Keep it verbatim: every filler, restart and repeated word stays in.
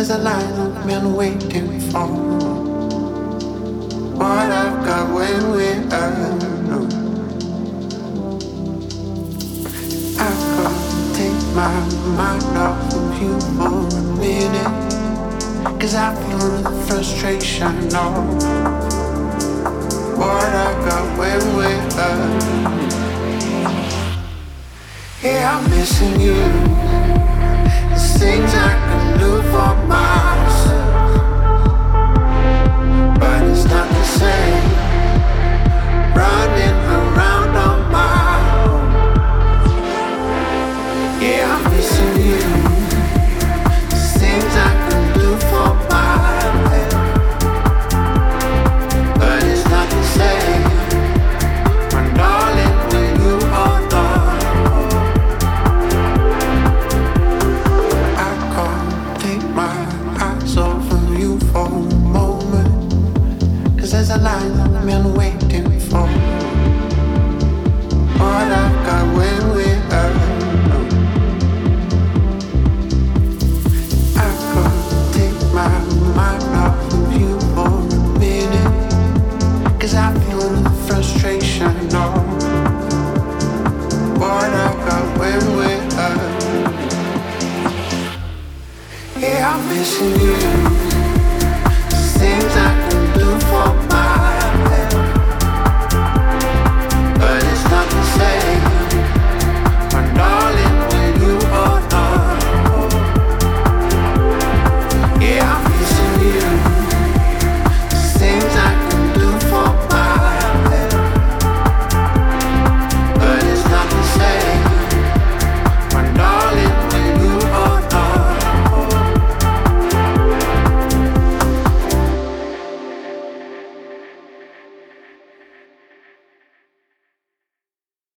there's a line I've been waiting for. What I've got when we're alone. I can't take my mind off of you for a minute, 'cause I feel the frustration of what I've got when we're alone. Yeah, I'm missing you. There's things I can do for myself, but it's not the same running around on my own. Yeah, I'm missing you. There's things I can do for myself, but it's not the same when darling when you are gone. There's a line I've been waiting for. What I've got when we're alone. I can't take my mind off of you for a minute, 'cause I feel the frustration of what I've got when we're alone. Yeah, I'm missing you.